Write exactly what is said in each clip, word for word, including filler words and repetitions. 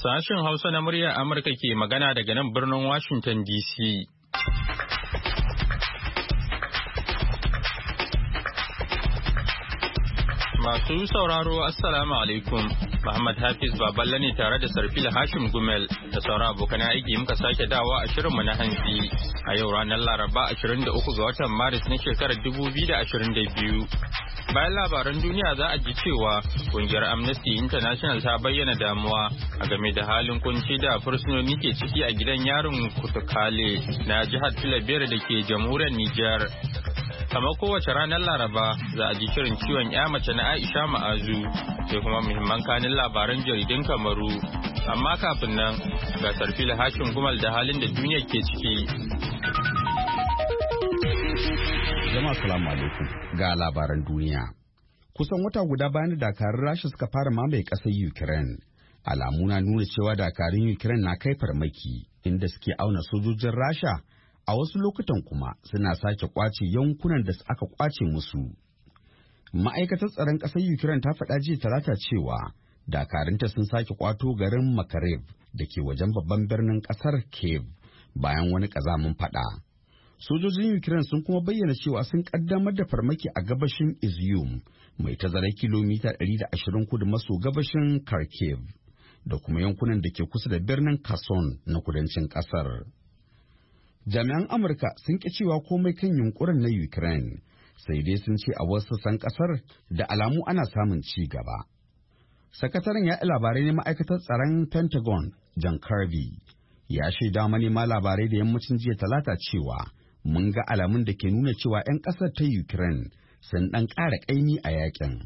Sashen Hausa na muryar Amurka ke magana daga nan birnin Washington D C. Masu sauraro Assalamu alaikum. Muhammad Hafiz Baballe ne tare da Sarfil Hashim Gumel da sauran abokan aiki muka sake dawa a shirinmu na hantsi a yau ranar Laraba ashirin da uku ga watan Maris na shekarar dubu biyu da ashirin da biyu. Bayan labaran duniya za a ji cewa kungiyar Amnesty International ta bayyana damuwa a game da halin kunci da fursunoni ke ciki a gidan yarin Kutukale na jihar Tilabiyar da ke jamhuriyar Nijar. Kamar kowace ranar Laraba za a ji shirin ciwon ya mace na Aisha Ma'azu sai kuma muhimman kanin labaran jaridun Kamaru. Amma kafin nan ga Sarfil Hashin Gumal da halin da duniya ke ciki. Jama'a salamu alaikum ga labaran duniya. Kusan wata guda bayan da dakarun Rasha suka fara mamaye ƙasar Ukraine, alamu na nuna cewa dakarun Ukraine na kai farmaki inda suke auna sojojin Rasha, a wasu lokutan kuma suna sake kwace yankunan da aka kwace musu. Ma'aikatar tsaron ƙasar Ukraine ta faɗa jiya Talata cewa dakarunta sun sake kwato garin Makarev da ke wajen babban birnin ƙasar Kiev bayan wani ƙazamin faɗa. Sojojin Ukraine sun kuma bayyana cewa sun kaddamar da farmaki a gabashin Izium mai tazarar kilomita ɗari da ashirin kudu maso gabashin Kharkiv da kuma yankunan da ke kusa da birnin Kherson na kudancin kasar. Jami'an Amurka sun ƙi cewa komai kan yunkurin na Ukraine, sai dai sun ce a wasu sassan kasar da alamu ana samun ci gaba. Sakataren yaɗa labarai na ma'aikatar tsaron Pentagon, John Kirby, ya shaida manema labarai da yammacin jiya Talata cewa mun ga alamun da ke nuna cewa 'yan ƙasar ta Ukraine sun ɗan ƙara ƙaimi a yakin.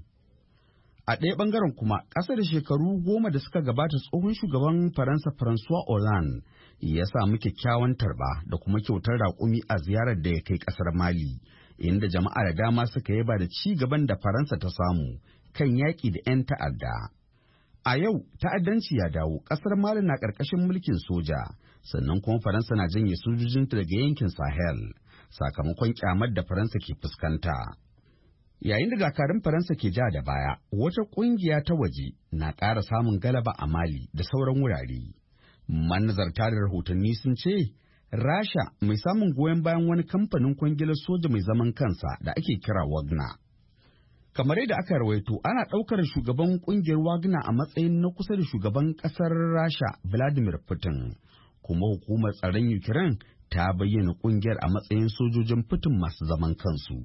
A ɗaya ɓangaren kuma, ƙasa da shekaru goma da suka gabata tsohon shugaban Faransa François Hollande ya samu kyakkyawan tarba da kuma kyautar raƙumi a ziyarar da ya kai ƙasar Mali, inda jama'a da dama suka yaba da ci gaban da Faransa ta samu kan yaƙi da 'yan ta'adda. A yau, ta'addanci ya dawo, ƙasar Mali na ƙarƙashin mulkin soja, sannan kuma Faransa na janye sojojinta daga yankin Sahel, sakamakon kyamar da Faransa ke fuskanta. Yayin da dakarun Faransa ke ja da baya, wata ƙungiya ta waje na ƙara samun galaba a Mali da sauran wurare. Manazarta da rahotanni sun ce, Rasha mai samun goyon bayan wani kamfanin kwangilar soja mai zaman kansa da ake kira Wagner. Kamar yadda aka rawaito, ana ɗaukar shugaban ƙungiyar Wagner a matsayin na kusa da shugaban ƙasar Rasha Vladimir Putin, kuma hukumar tsaron Ukraine ta bayyana ƙungiyar a matsayin sojojin Putin masu zaman kansu.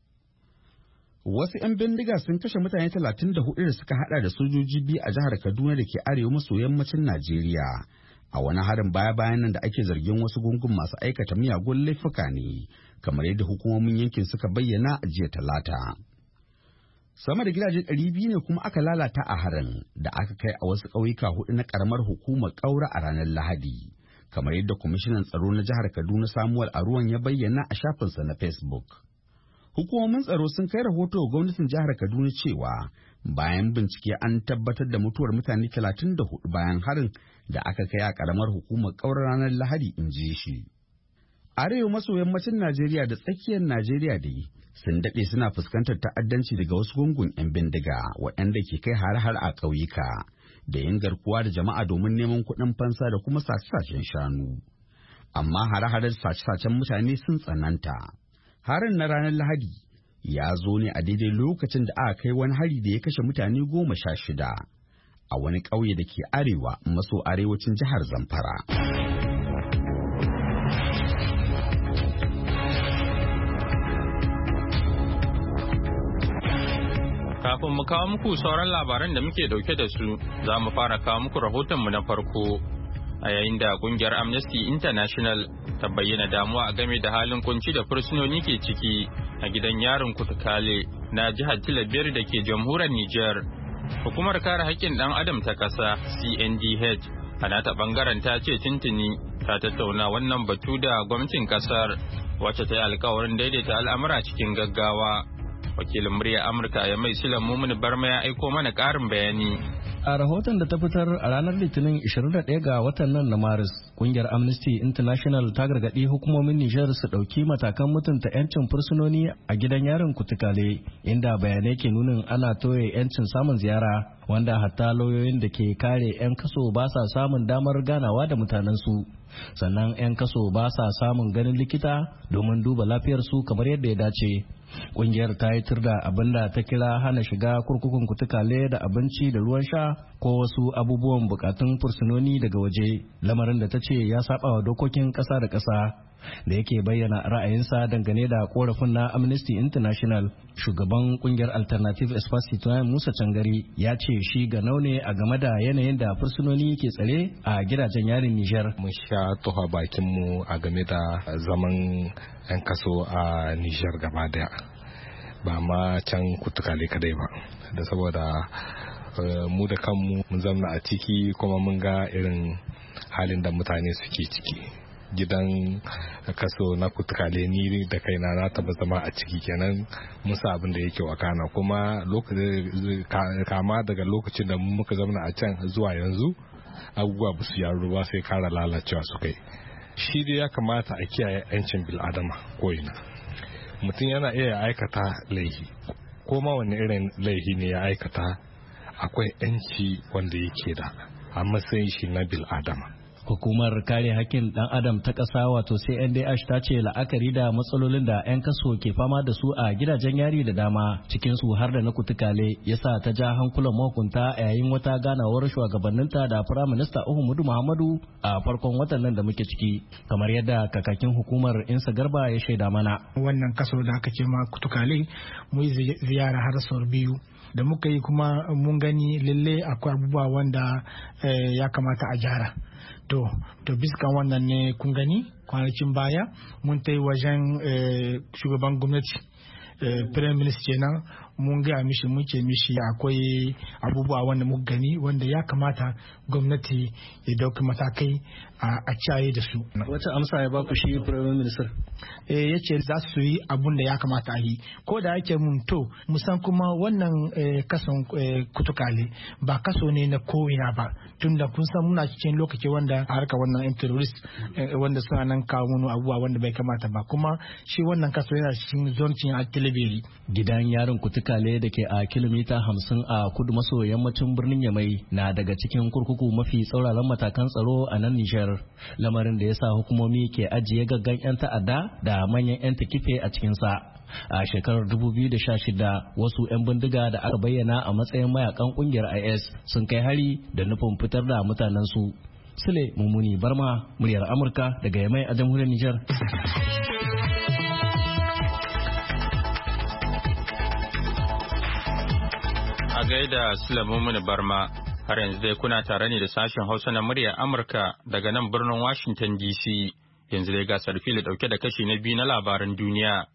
Wasu 'yan bindiga sun kashe mutane talatin da hudu da suka hada da sojoji biyu a jihar Kaduna da ke arewa maso yammacin Najeriya, a wani harin baya-bayan nan da ake zargin wasu gungun masu aikata miyagun laifuka ne, kamar yadda hukumomin yankin suka bayyana a jiya Talata. Sama da gidaje ɗari biyu ne kuma aka lalata a harin da aka kai a wasu ƙauyuka hudu na ƙaramar hukumar Ƙaura a ranar Lahadi, kamar yadda kwamishinan tsaro na jihar Kaduna Samuel Aruwan ya bayyana a shafinsa na Facebook. Hukumomin tsaro sun kai rahoto ga gwamnatin jihar Kaduna cewa bayan bincike an tabbatar da mutuwar mutane talatin da hudu bayan harin da aka kai a ƙaramar hukumar Ƙaura ranar Lahadi, in ji shi. Arewa maso yammacin Najeriya da tsakiyar Najeriya dai sun daɗe suna fuskantar ta'addanci daga wasu gungun 'yan bindiga waɗanda ke kai har-har a ƙauyuka da yin garkuwa da jama'a domin neman kuɗin fansa da kuma sace-sacen shanu. Amma hare-haren sace-sacen mutane sun tsananta. Harin na ranar Lahadi ya zo ne a daidai lokacin da aka kai wani hari da ya kashe mutane goma sha shida a wani ƙauye da ke arewa maso arewacin jihar Zamfara. Kafin mu kawo muku sauran labaran da muke dauke da su, za mu fara kawo muku rahotonmu na farko. A yayin da kungiyar Amnesty International ta bayyana damuwa a game da halin kunci da fursunoni ke ciki a gidan yarin Kutukale na jihar Tilabiyar da ke jamhuriyar Nijar. Hukumar kare haƙƙin ɗan adam ta ƙasa C N D H a nata ɓangaren ta ce tintini ta tattauna wannan batu da gwamnatin ƙasar, wacce ta yi alkawarin daidaita al'amura cikin gaggawa. Wakilin murya Amurka ya mai Silan Mumuni Barma ya aiko mana ƙarin bayani. A rahoton da ta fitar a ranar Litinin ishirin da ɗaya ga watan nan na Maris, kungiyar Amnesty International ta gargaɗi hukumomin Nijar su ɗauki matakan mutunta 'yancin fursunoni a gidan yarin Kutukale, inda bayanai ke nunin ana toye 'yancin samun ziyara, wanda hatta lauyoyin da ke kare 'yan kaso ba sa samun damar ganawa da mutanensu. Sannan 'yan kaso ba sa samun ganin likita domin duba lafiyarsu kamar yadda ya dace. Kungiyar ta yi turda abin da ta kira hana shiga kurkukun Kutukale da abinci da ruwan sha ko wasu abubuwan bukatun fursunoni daga waje, lamarin da ta ce ya saba wa dokokin ƙasa da ƙasa. Da yake bayyana ra'ayinsa dangane da korafin na Amnesty International, shugaban kungiyar Alternative Espace Citoyen Musa Cangari ya ce shi ga naune a game da yanayin da fursunoni ke tsare a gidajen yarin Nijar. Mun sha tuha bakin mu a game da zaman 'yan kaso a Nijar gaba daya, ba ma can Kutukale kadai ba, da saboda mu da kanmu mun zamna a ciki kuma mun ga irin halin da mutane suke ciki. Gidan kaso na Kutukale ni da kaina na taba zama a ciki, kenan musa abin da yake wakana, kuma kama daga lokacin da muka zamna a can zuwa yanzu abubuwa ba su yaro ba, sai kara lalacewa su kai. Shi dai ya kamata a kiyaye 'yancin bil'adama ko'ina. Mutum yana iya aikata laifi, ko ma wani irin laifi ne ya aikata, akwai 'yanci wanda yake da a matsayin shi na bil'adama. Hukumar kare hakkin ɗan adam ta ƙasa wato C N D H ta ce la'akari da matsalolin da 'yan kaso ke fama da su a gidajen yari da dama, cikinsu har da na Kutukale, yasa ta ja hankulan mahukunta yayin wata ganawar shugabanninta da Firaminista Uhumudu Muhammadu a farkon watan nan da muke ciki, kamar yadda kakakin hukumar Insa Garba ya shaida mana. Wannan kaso da aka ce ma Kutukale mu yi ziyara har sau biyu. Da muka yi kuma mun gani lalle akwai abubuwa wanda ya kamata a gyara. To, to biskan wannan ne kun gani kwanakin baya mun ta yi wajen shugaban gwamnati, Prime Minister kenan, mun gaya mishi mun ce mishi akwai abubuwa wanda muka gani wanda ya kamata gwamnati ya dauki matakai a ciyaye da su. Wata amsa ya baku shi Prime Minister? Eh, ya ce za su yi abun da ya kamata a yi, ko da yake mun to musan kuma wannan kason Kutukale ba kaso ne na ko'ina ba, tunda kun san muna cikin lokaci wanda harka wannan yan terrorist wanda suna nan kawo mun abubuwa wanda bai kamata ba, kuma shi wannan kaso yana cikin zoncin Tilibiri. Gidan yarin Kutukale da ke a kilomita hamsin a kudu maso yammacin birnin Yamai na daga cikin kurkuku mafi tsauraran matakan tsaro a nan Nijar, lamarin da ya sa hukumomi ke ajiye gaggan 'yan ta'adda da manyan 'yan takife a cikinsa. A shekarar dubu biyu da sha shida wasu 'yan bindiga da aka bayyana a matsayin mayakan kungiyar I S sun kai hari da nufin fitar da mutanensu. Sule Mummuni Barma, muryar Amurka daga Yamai a jamhuriyar Nijar. A gaida Sulamu Muni Barma, har yanzu dai kuna tare ne da sashen Hausa na muryar Amurka daga nan birnin Washington D C. Yanzu dai gasar fili dauke da kashi na biyu na labaran duniya.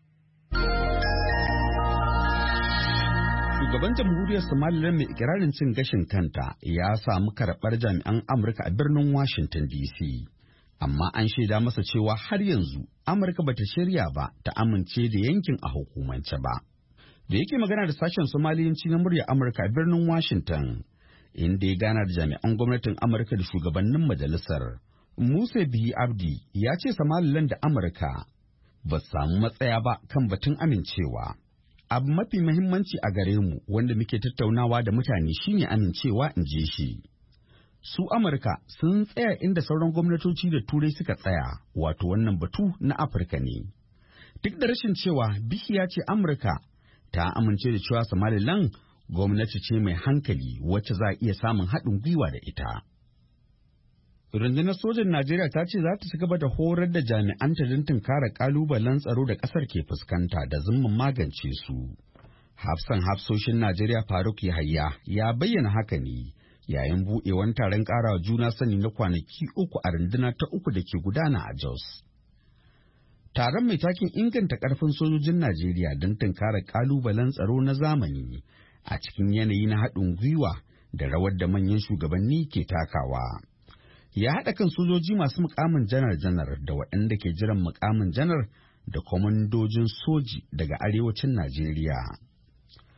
Shugaban jamhuriyar Somaliland mai ikirarin cin gashin kanta ya samu karɓar jami'an Amurka a birnin Washington D C. Amma an shaida masa cewa har yanzu Amurka bata shirya ba ta amince da yankin a hukumance ba. Da yake magana da sashen Somaliyanci na muryar Amurka a birnin Washington, inda ya gana da jami'an gwamnatin Amurka da shugabannin majalisar, Musa Bihi Abdi ya ce Somaliland da Amurka ba su samu matsaya ba kan batun amincewa. Abu mafi muhimmanci a gare mu wanda muke tattaunawa da mutane shine amincewa, in ji shi. Su Amurka sun tsaya inda sauran gwamnatoci da Turai suka tsaya, wato wannan batu na Afirka ne. Duk da rashin cewa Bihi ya ce Amurka ta amince da cewa Somaliland gwamnati ce mai hankali wacce za a iya samun haɗin gwiwa da ita. Rundunar sojan Najeriya ta ce za ta ci gaba da horar da jami'anta don tunkara ƙalubalen tsaro da ƙasar ke fuskanta da zumman magance su. Hafsan hafsoshin Najeriya Faruk Yahaya ya bayyana haka ne yayin buɗewan taron ƙarawa juna sani na kwanaki uku a runduna ta uku da ke gudana a Jos. Taron mai takin inganta ƙarfin sojojin Najeriya don tunkara ƙalubalen tsaro na zamani a cikin yanayi na haɗin gwiwa da rawar da manyan shugabanni ke takawa. Ya haɗa kan sojoji masu mukamin janar-janar da waɗanda ke jiran mukamin janar da kwamandojin soji daga arewacin Najeriya.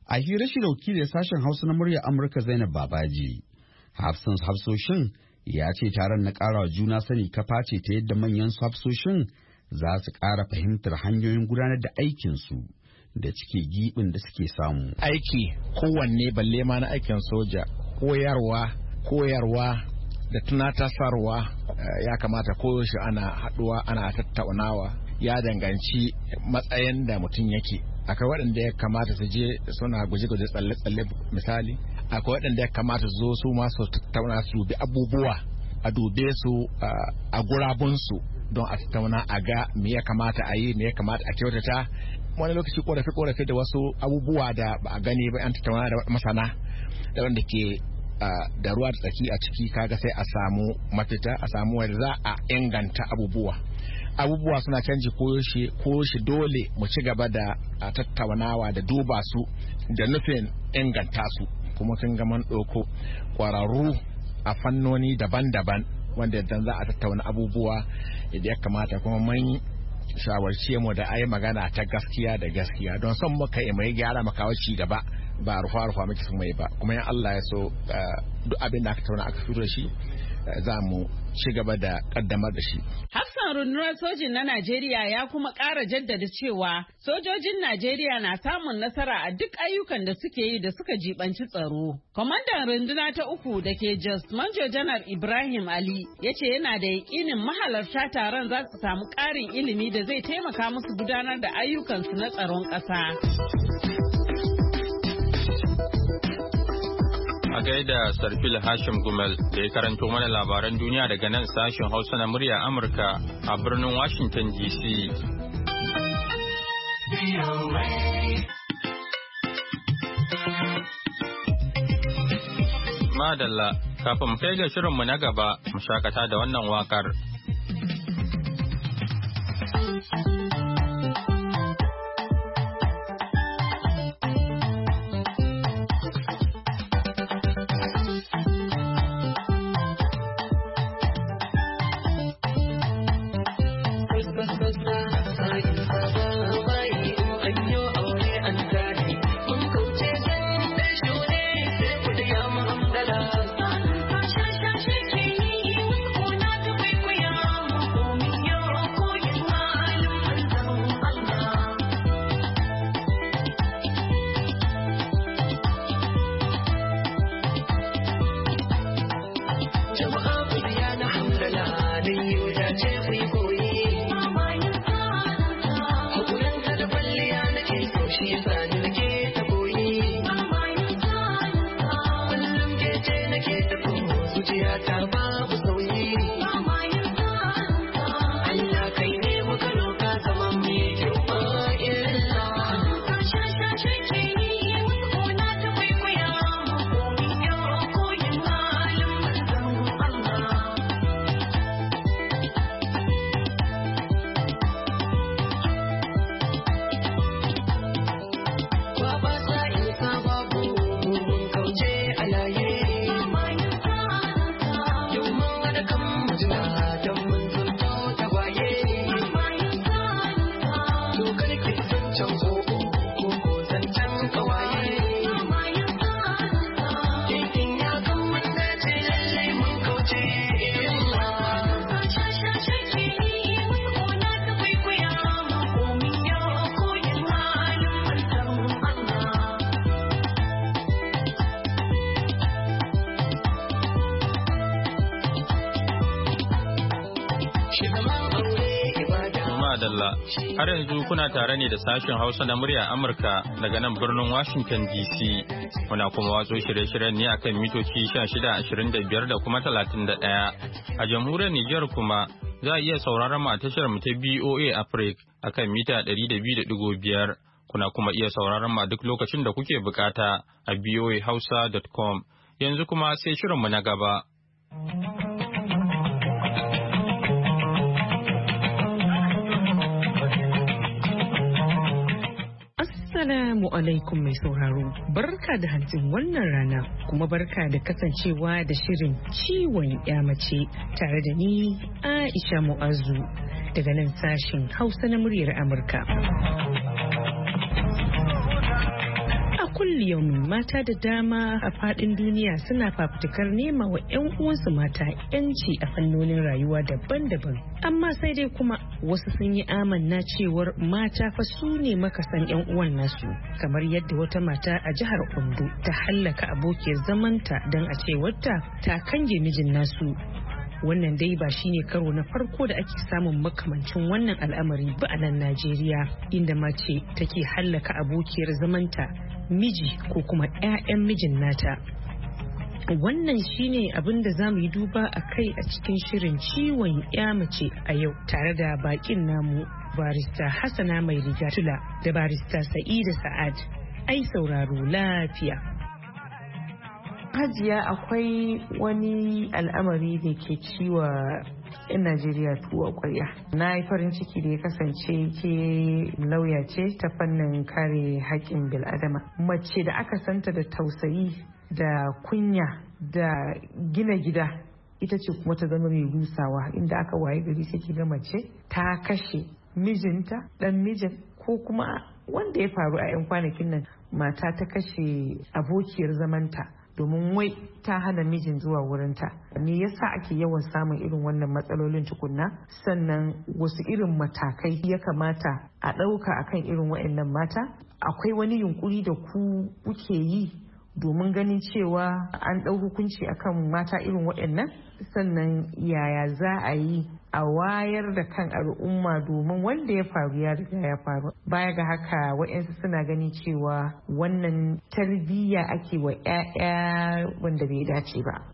A hira shi da wakilin sashen Hausa na muryar Amurka Zainab Babaji, hafsan hafsoshin ya ce taron na ƙara juna sani kafa ce ta yadda manyan hafsoshin za su ƙara fahimtar hanyoyin gudanar da aikinsu da cike giɓin da suke samu. Aiki kowanne balle ma na aikin soja, koyarwa, koyarwa da tunatasarwa ya kamata koyaushe ana haɗuwa ana tattaunawa, ya danganci matsayin da mutum yake. Akwai waɗanda ya kamata su je suna guje-guje tsalle-tsalle misali, akwai waɗanda ya kamata su zo su ma su tattauna su bi abubuwa a dube su a gurabunsu don a tattauna a ga me ya kamata a yi me ya kamata a kyautata. Wani lokaci korafe-korafe da wasu abubuwa da ba a gani ba an tattauna da masana da wanda ke da ruwa da tsaki a ciki, kaga sai a samu mafita, a samu wanda za a inganta abubuwa. Abubuwa suna canji koyaushe koyaushe dole mu ci gaba da tattaunawa da duba su da nufin inganta su. Kuma sun ga man ɗauko ƙwararru a fannoni daban-daban wanda idan za a tattauna abubuwa yadda ya kamata, kuma mun shawarce mu da ayi magana ta gaskiya da gaskiya don son muka yi mai gyara makawa ci gaba ba rufa-rufa muke sun mai ba. Kuma in Allah ya so duk abin da aka tauna aka fito da shi za mu ci gaba da kaddamar da shi. Hafsan rundunar sojin na Najeriya ya kuma ƙara jaddada cewa sojojin Najeriya na samun nasara a duk ayyukan da suke yi da suka jibanci tsaro. Kwamandan runduna ta uku da ke Jos, Manjo Janar Ibrahim Ali, ya ce yana da yaƙinin mahalarta taron za su samu ƙarin ilimi da zai taimaka musu gudanar da ayyukansu na tsaron ƙasa. A gaida Sarfil Hashim Gumel da ya karanto mana labaran duniya daga nan sashen Hausa na murya Amurka a birnin Washington D C. Madalla, kafin mu kai ga shirinmu na gaba, mu shakata da wannan wakar. Har yanzu kuna tare ne da sashen Hausa na murya Amurka daga nan birnin Washington D C. Muna kuma watso shirye-shiryen ne akan mitoci sha shida, ashirin da biyar da kuma talatin da ɗaya. A jamhuriyar Nijar kuma za a iya sauraron mu a tashar mu ta B O A Africa akan mita ɗari da biyu da ɗigo biyar. Kuna kuma iya sauraron mu duk lokacin da kuke bukata a b o a hausa dot com. Yanzu kuma sai shirin mu na gaba. Assalamu alaikum mai sauraro, barka da hantsin wannan rana kuma barka da kasancewa da shirin ciwon mace tare da ni Aisha Mu'azu daga nan sashen Hausa na muryar Amurka. kulli yaumin mata da dama a fadin duniya suna fafutukar nema wa 'yan uwansu mata 'yanci a fannonin rayuwa daban-daban. Amma sai dai kuma wasu sun yi amanna cewar mata fa su ne makasan 'yan uwan nasu, kamar yadda wata mata a jihar Ondo ta hallaka abokiyar zamanta don a cewarta ta kange mijin nasu. Wannan dai ba shine karo na farko da ake samun makamancin wannan al'amari ba a nan Najeriya, inda mace take hallaka abokiyar zamanta, miji ko kuma 'ya'yan mijin nata. Wannan shine abin da za mu yi duba a kai a cikin shirin ciwon ya mace a yau, tare da bakin namu barista Hassana mai riga tula da barista Sa'ida Sa'ad. Ai sauraro lafiya. Hajiya, akwai wani al'amari da ke ciwa 'yan Najeriya tuwo kwarya. Na yi farin ciki da ya kasance ke lauya ce ta fannin kare haƙƙin bil'adama. Mace da aka santa da tausayi da kunya da gina gida, ita ce kuma ta zama mai rusawa, inda aka waye gari sai ki ga mace ta kashe mijinta, dan mijin, ko kuma wanda ya faru a 'yan kwanakin nan, mata ta kashe abokiyar zamanta domin wai ta hana mijin zuwa wurinta. Me yasa ake yawan samun irin wannan matsalolin tukunna? Sannan wasu irin matakai ya kamata a ɗauka akan irin waɗannan mata? Akwai wani yunkuri da ku kuke yi domin ganin cewa an ɗau hukunci akan mata irin waɗannan? Sannan yaya za a yi a wayar da kan al'umma domin wanda ya faru ya riga ya faru? Baya ga haka, waɗansu suna ganin cewa wannan tarbiyya ake wa 'ya'ya wanda bai dace ba.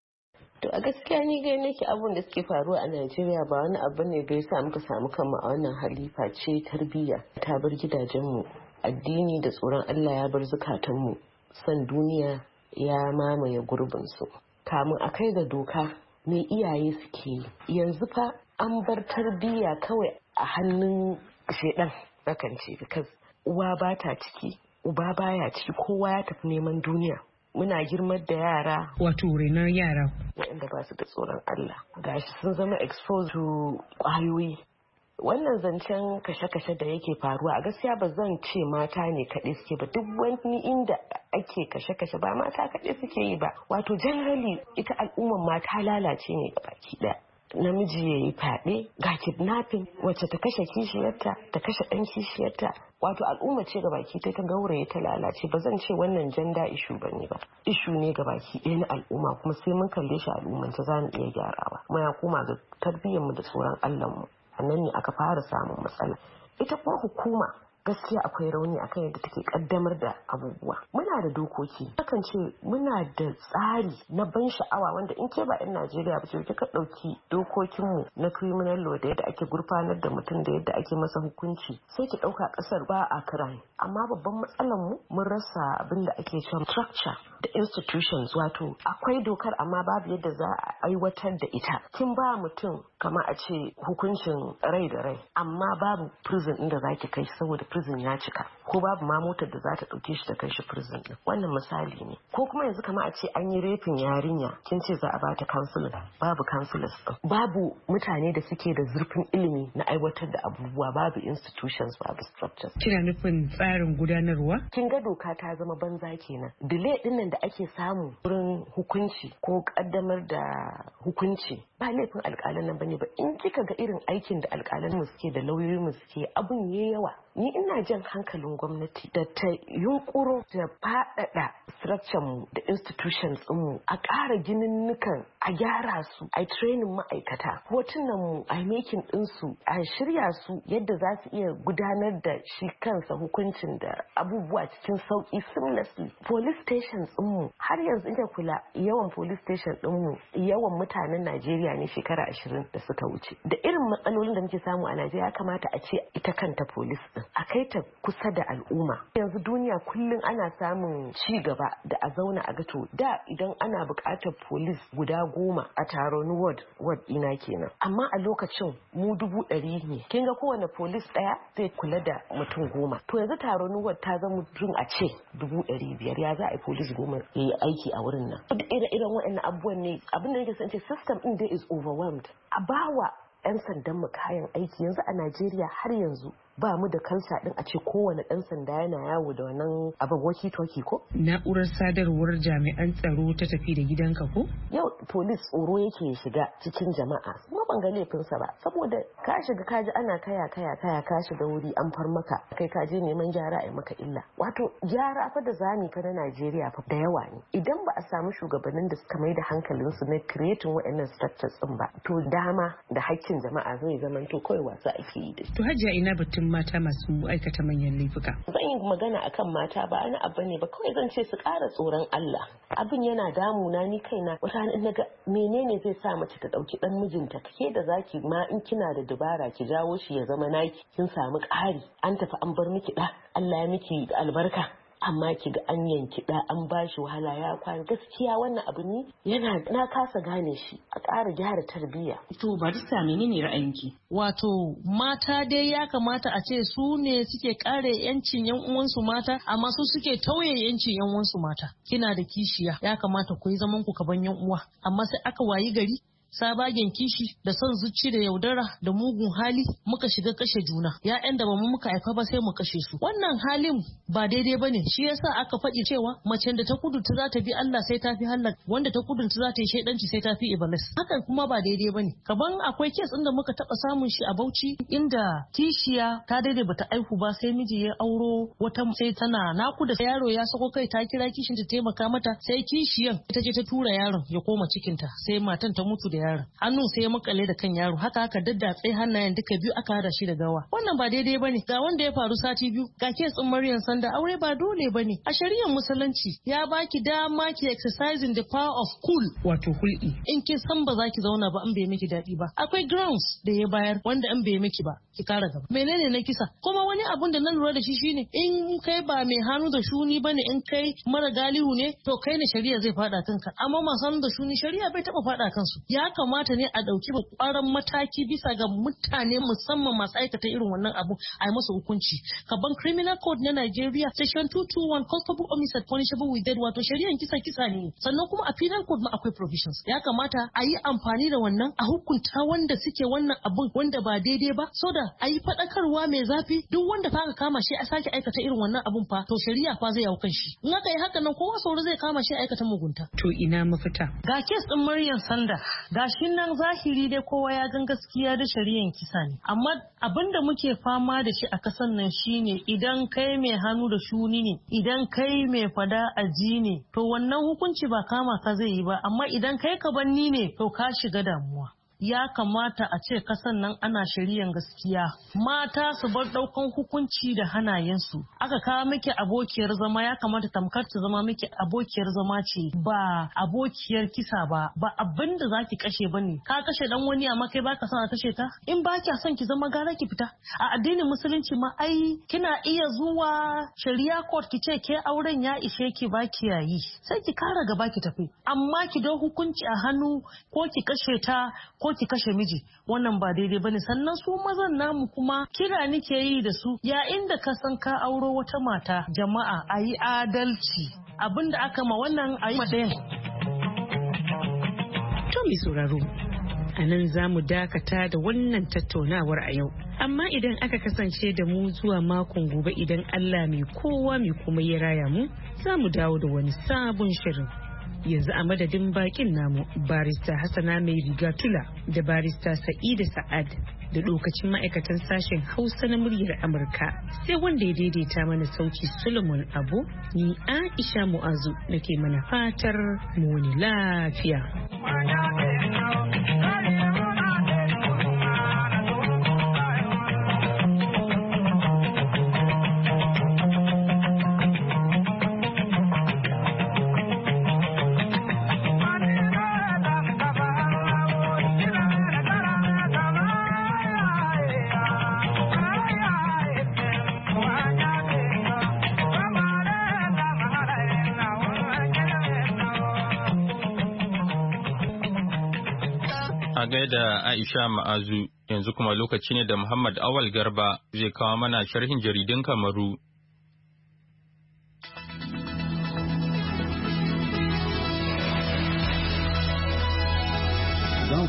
To a gaskiya ni gai nake abun da suke faruwa a Najeriya ba wani abu ne da ya sa muka samu kanmu a wannan halifa ce tarbiyya ta bar gidajenmu, addini da tsoron Allah ya bar zukatanmu, san duniya ya mamaye gurbinsu. Kamun a kai da doka me iyaye suke yi yanzu fa an bar tarbiyya kawai a hannun shedan, nakan ce, because uwa ba ta ciki, uba baya ciki, kowa ya tafi neman duniya. Muna girmar da yara, wato renar yara waɗanda ba su da tsoron Allah, gashi sun zama exposed to ƙwayoyi. Wannan zancen kashe-kashe da yake faruwa a gaskiya ba zan ce mata ne kaɗai suke ba, duk wani inda ake kashe-kashe ba mata kaɗai suke yi ba. Wato generally ita al'ummar mata lalace ne baki ɗaya. Namiji ya yi fyaɗe, ga kidnapping, wacce ta kashe kishiyarta, ta kashe ɗan kishiyarta. Wato al'umma ce gabaki ta ta gauraye ta lalace. Ba zan ce wannan gender issue ba ne ba, issue ne gabaki ɗaya na al'umma, kuma sai mun kalle shi al'ummance za mu iya gyarawa. Kuma ya koma ga tarbiyyarmu da tsoron Allahnmu. A nan ne aka fara samun matsala. Ita kuma hukuma gaskiya akwai rauni akan yadda take kaddamar da abubuwa. Muna da dokoki, akan ce muna da tsari na ban sha'awa wanda in ke ba 'yan Najeriya ba ce kika ɗauki dokokinmu na criminal law da yadda ake gurfanar da mutum da yadda ake masa hukunci, sai ki ɗauka ƙasar ba a crime. Amma babban matsalar mu mun rasa abin da ake cewa structure da institutions, wato akwai dokar amma babu yadda za a aiwatar da ita. Kin ba mutum kamar a ce hukuncin rai da rai, amma babu prison inda zaki kai saboda prison ya cika, ko babu ma motar da za ta ɗauke shi da kai shi prison din. Wannan misali ne. Ko kuma yanzu kamar a ce an yi rafin yarinya, kin ce za a bata counseling, babu counselors din, babu mutane da suke da zurfin ilimi na aiwatar da abubuwa, babu institutions, babu structures. Kina nufin tsarin gudanarwa? Kin ga doka ta zama banza kenan. Delay din nan da ake samu wurin hukunci ko kaddamar da hukunci ba laifin alƙalan nan bane ba. In kika ga irin aikin da alƙalan mu suke da lauyoyin mu suke, abun yayi yawa. Ni ina jan hankalin gwamnati da ta yunkuro da faɗaɗa structure mu da institutions mu, a ƙara gininnukan, a gyara su, a training ma'aikata, hotunan mu a making ɗinsu, a shirya su yadda za su iya gudanar da shi kansa hukuncin da abubuwa cikin sauƙi seamlessly. Police stations mu har yanzu ina kula, yawan police station ɗinmu yawan mutanen Najeriya ne shekara ashirin da suka wuce. Da irin matsalolin da muke samu a Najeriya, ya kamata a ce ita kanta police ɗin a kai ta kusa da al'umma. Yanzu duniya kullum ana samun ci gaba da a zauna a gato. Da idan ana buƙatar police guda goma a taron ward ward ina kenan, amma a lokacin mu dubu ɗari ne. Kin ga kowane police ɗaya zai kula da mutum goma. To yanzu taron ward ta zama mutum a ce dubu ɗari biyar. Ya za a yi police goma ya yi aiki a wurin nan? Duk irin waɗannan abubuwan ne abin da nake son ce, system ɗin dai is overwhelmed. A bawa 'yan sandan mu kayan aiki. Yanzu a Najeriya har yanzu ba mu da kalsa din a ce kowane dan sanda yana yawo da wannan abin walkie talkie ko na'urar sadarwar jami'an tsaro ta tafi da gidanka ko yau police tsoro yake shiga cikin jama'a kuma ban ga laifinsa ba saboda ka shiga ka ji ana kaya kaya kaya ka shiga wuri an far maka kai ka je neman gyara a maka illa wato gyara fa da zani fa na Najeriya fa da yawa ne idan ba a samu shugabannin da suka mai da hankalinsu na creating waɗannan structures din ba to dama da hakkin jama'a zai zama to kawai wasa ake yi da to Hajiya ina batun mata masu aikata manyan laifuka zan yi magana akan mata ba ana abu ne ba kawai zan ce su ƙara tsoron Allah abin yana damuna ni kaina wata in naga menene zai sa mace ta dauki dan mijinta ke da zaki ma in kina da dubara ki jawo shi ya zama naki kin samu ƙari an tafi an bar miki da Allah ya miki albarka amma ki ga an yanki da an bashi wahala ya kwana gaskiya wannan abu ne yana na kasa gane shi a ƙara gyara tarbiyya. To ba ta menene ra'ayinki? Wato mata dai ya kamata a ce su ne suke kare yancin yan uwansu mata amma su suke tauye yancin yan uwansu mata. Kina da kishiya ya kamata ku yi zaman ku kaban yan uwa amma sai aka wayi gari sabagen kishi da son zuci da yaudara da mugun hali muka shiga kashe juna ya'yan da ba mu muka haifa ba sai mu kashe su wannan halin ba daidai bane shi yasa aka faɗi cewa macen da ta kudu ta za ta bi Allah sai ta fi halak wanda ta kudun ta za ta yi shaidanci sai ta fi iblis hakan kuma ba daidai bane kaman akwai kes inda muka taba samun shi a Bauchi inda kishiya ta daidai bata aihu ba sai miji ya auro wata sai tana nakuda yaro ya sako kai ta kira kishin ta taimaka mata sai kishiyan ita ce ta tura yaron ya koma cikinta sai matan ta mutu da yaron hannun sai ya makale da kan yaro haka haka daddatse hannayen duka biyu aka hada shi da gawa wannan ba daidai bane ga wanda ya faru sati biyu ga kesin Maryam Sanda aure ba dole bane a shari'ar musulunci ya baki dama ki exercising the power of cool wato hul'i in ki san ba za ki zauna ba in bai miki dadi ba akwai grounds da ya bayar wanda in bai miki ba ki kara gaba menene na kisa kuma wani abun da na lura da shi shine in kai ba mai hannu da shuni bane in kai mara galihu ne to kai ne shari'a zai fada kanka amma masu hannu da shuni shari'a bai taba fada kansu ya kamata ne a ɗauki ƙwarar mataki bisa ga mutane musamman masu aikata irin wannan abu a yi musu hukunci. Kaban criminal code na Nigeria section two twenty-one culpable homicide punishable with death wato shari'an kisa kisa ne sannan kuma a penal code ma akwai provisions. Ya kamata a yi amfani da wannan a hukunta wanda suke wannan abun wanda ba daidai ba so da a yi faɗakarwa mai zafi duk wanda fa aka kama shi a sake aikata irin wannan abun fa to shari'a fa zai hau kan shi. In aka yi haka nan kowa sauro zai kama shi aikata mugunta. To ina mafita? Ga kes ɗin Maryam Sanda gashin nan zahiri dai kowa ya gan gaskiya da shari'an kisa ne amma abin da muke fama da shi a kasan nan shine idan kai mai hannu da shuni ne idan kai mai fada aji ne to wannan hukunci ba kama ka zai yi ba amma idan kai ka banni ne to ka shiga damuwa ya kamata a ce kasan nan ana shari'an gaskiya mata su bar daukan hukunci da hanayensu aka kawo miki abokiyar zama ya kamata tamkar ta zama miki abokiyar zama ce ba abokiyar kisa ba ba abin da zaki kashe bane ka kashe dan wani amma kai baka son a kashe ta in ba kya son ki zama gara ki fita a addinin musulunci ma ai kina iya zuwa shari'a court ki ce ke auren ya ishe ki baki yayi sai ki kara gaba ki tafi amma ki don hukunci a hannu ko ki kashe ta ko ki kashe miji wannan ba daidai bane sannan su mazan namu kuma kira nike yi da su ya inda ka san ka auro wata mata jama'a ayi adalci abinda aka ma wannan ayi ma ɗayan. To mai sauraro a nan za mu dakata da wannan tattaunawar a yau amma idan aka kasance da mu zuwa makon gobe idan Allah mai kowa mai kuma ya raya mu za mu dawo da wani sabon shirin. Yanzu a madadin bakin namu barista Hassana mai riga tula da barista Sa'ida Sa'ad da lokacin ma'aikatan sashen Hausa na muryar Amurka sai wanda ya daidaita mana sauki Solomon Abu ni Aisha Mu'azu nake mana fatar mu wani lafiya. A gaida Aisha Ma'azu yanzu kuma lokaci ne da Muhammad Awal Garba zai kawo mana sharhin jaridun Kamaru. Zan fara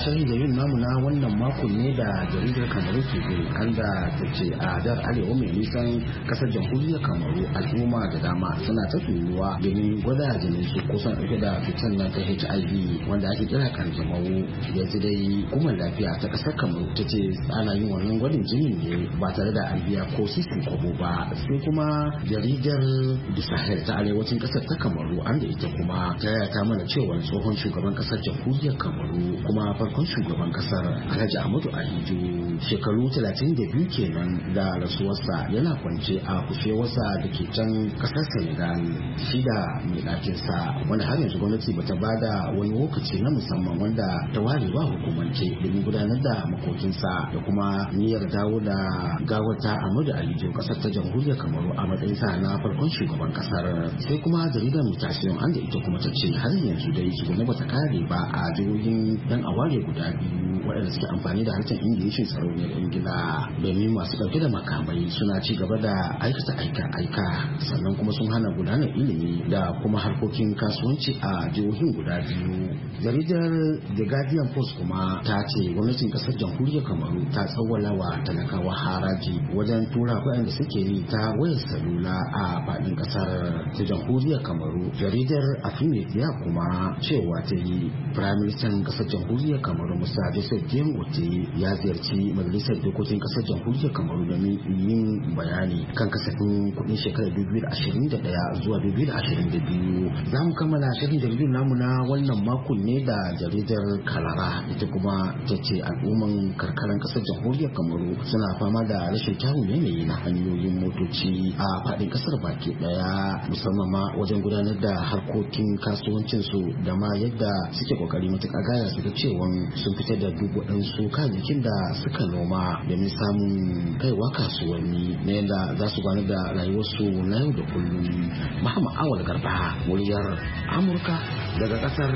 sharhin jaridar namu na wannan makon ne da jaridar Kamaru ke bin an da ta ce a jihar Arewa mai nisan kasar jamhuriyar Kamaru al'umma da dama suna ta turuwa domin gwada jinin su kusan ɗauke da fitar nan ta H I V wanda ake kira kanjamau. Yanzu dai hukumar lafiya ta kasar Kamaru ta ce ana yin wannan gwadin jinin ne ba tare da an biya ko sisin kwabo ba. Sai kuma jaridar Du Sahel ta arewacin kasar ta Kamaru an da ita kuma ta yaya ta mana cewa tsohon shugaban kasar jamhuriyar Kamaru kuma farkon shugaban kasar Alhaji Ahmadu Ahidjo shekaru talatin da biyu kenan da rasuwarsa yana kwance a kushewarsa da ke can kasar Senegal shi da mai ɗakinsa wanda har yanzu gwamnati bata bada wani lokaci na musamman wanda ta ware ba hukumance domin gudanar da makokinsa da kuma niyyar dawo da gawar ta Ahmadu Ahidjo kasar ta jamhuriyar Kamaru a matsayin sa na farkon shugaban kasar. Sai kuma jaridar Mutation an da ita kuma ta ce har yanzu dai shugaban bata kare ba a jihohin dan aware guda biyu waɗanda suke amfani da harshen Ingilishin sarauniyar Ingila domin masu ɗauke da makamai suna ci gaba da aikata aika-aika sannan kuma sun hana gudanar ilimi da kuma harkokin kasuwanci a jihohin guda biyu. Jaridar The Guardian Post kuma ta ce gwamnatin kasar jamhuriyar Kamaru ta tsawwala wa talakawa haraji wajen tura kuɗin da suke yi ta wayar salula a faɗin kasar ta jamhuriyar Kamaru. Jaridar Afinitia kuma cewa ta yi Prime Minister kasar jamhuriyar Kamaru Musa Joseph Dieng-Ote ya ziyarci majalisar dokokin kasar jamhuriyar Kamaru domin yin bayani kan kasafin kuɗin shekarar dubu biyu da ashirin da ɗaya zuwa dubu biyu da ashirin da biyu. Za mu kammala shirin jaridar namu na wannan makon ne da jaridar Kalara ita kuma ta ce al'umman karkaran kasar jamhuriyar Kamaru suna fama da rashin kyawun yanayi na hanyoyin motoci a faɗin kasar baki ɗaya musamman ma wajen gudanar da harkokin kasuwancinsu da ma yadda suke kokari matuƙa gaya su ga cewa sun fitar da duk waɗansu kayayyakin da suka noma domin samun kaiwa kasuwanni na yadda za su gudanar da rayuwarsu na yau da kullum. Muhammad Awal Garba, muryar Amurka daga ƙasar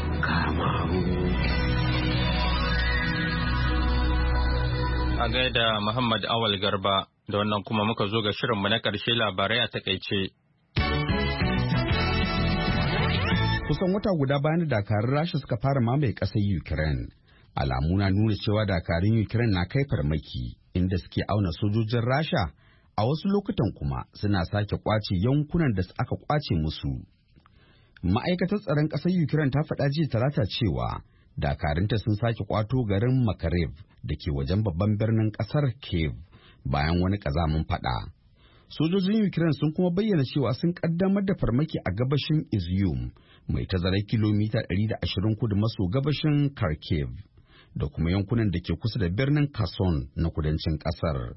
Kamaru. A gaida Muhammad Awal Garba, da wannan kuma muka zo ga shirinmu na ƙarshe labarai a takaice. Kusan wata guda bayan da dakarun Rasha suka fara mamaye ƙasar Ukraine, alamu na nuna cewa dakarun Ukraine na kai farmaki inda suke auna sojojin Rasha, a wasu lokutan kuma suna sake kwace yankunan da aka kwace musu. Ma'aikatar tsaron ƙasar Ukraine ta faɗa jiya Talata cewa dakarunta sun sake kwato garin Makarev da ke wajen babban birnin ƙasar Kiev bayan wani ƙazamin faɗa. Sojojin Ukraine sun kuma bayyana cewa sun ƙaddamar da farmaki a gabashin Izium mai tazarar kilomita ɗari da ashirin kudu maso gabashin Kharkiv da kuma yankunan da ke kusa da birnin Kherson na kudancin ƙasar.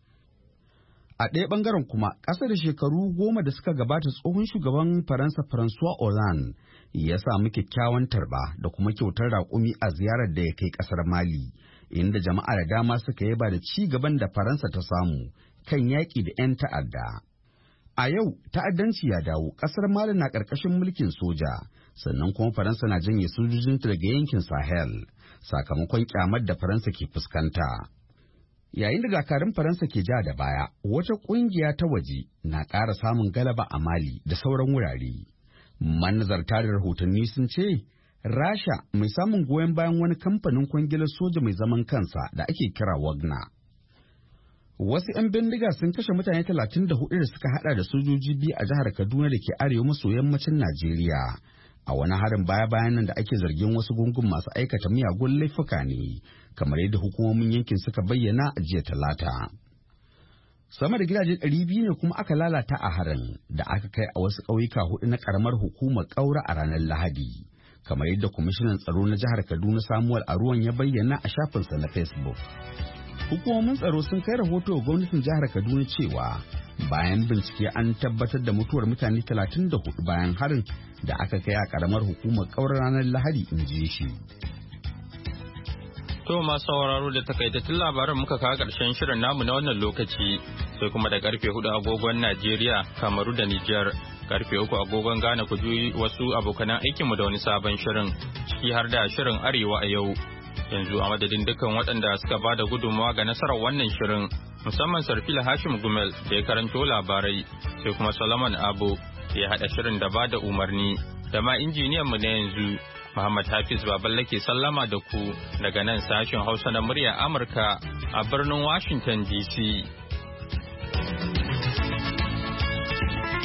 A ɗaya ɓangaren kuma, ƙasa da shekaru goma da suka gabata tsohon shugaban Faransa François Hollande ya samu kyakkyawan tarba da kuma kyautar raƙumi a ziyarar da ya kai ƙasar Mali, inda jama'a da dama suka yaba da ci gaban da Faransa ta samu kan yaƙi da 'yan ta'adda. A yau, ta'addanci ya dawo, ƙasar Mali na ƙarƙashin mulkin soja, sannan kuma Faransa na janye sojojinta daga yankin Sahel, sakamakon ƙyamar da Faransa ke fuskanta. Yayin da dakarun Faransa ke ja da baya, wata ƙungiya ta waje na ƙara samun galaba a Mali da sauran wurare. Manazarta da rahotanni sun ce, Rasha mai samun goyon bayan wani kamfanin kwangilar soja mai zaman kansa da ake kira Wagner. Wasu 'yan bindiga sun kashe mutane talatin da hudu da suka hada da sojoji biyu a jihar Kaduna da ke arewa maso yammacin Najeriya. A wani harin baya-bayan nan da ake zargin wasu gungun masu aikata miyagun laifuka ne, kamar yadda hukumomin yankin suka bayyana a jiya Talata. Sama da gidaje ɗari biyu ne kuma aka lalata a harin da aka kai a wasu ƙauyuka hudu na ƙaramar hukumar Ƙaura a ranar Lahadi, kamar yadda kwamishinan tsaro na jihar Kaduna Samuel Aruwan ya bayyana a shafinsa na Facebook. Hukumomin tsaro sun kai rahoto ga gwamnatin jihar Kaduna cewa bayan bincike an tabbatar da mutuwar mutane talatin da hudu bayan harin da aka kai a karamar hukumar Ƙaura ranar Lahadi, in ji shi. To masu sauraro da takaitattun labaran muka kawo ƙarshen shirin namu na wannan lokaci, sai kuma da karfe hudu agogon Najeriya, Kamaru da Nijar, karfe uku agogon Ghana ku ji wasu abokanan aikinmu da wani sabon shirin, ciki har da shirin Arewa a yau. Yanzu a madadin dukkan waɗanda suka ba da gudunmawa ga nasarar wannan shirin, musamman Sarfila Hashim Gumel da ya karanto labarai, sai kuma Solomon Abo da ya haɗa shirin da ba da umarni, da ma injiniyan mu na yanzu, Muhammad Hafiz Baballe ke sallama da ku daga nan sashen Hausa na murya Amurka a birnin Washington D C.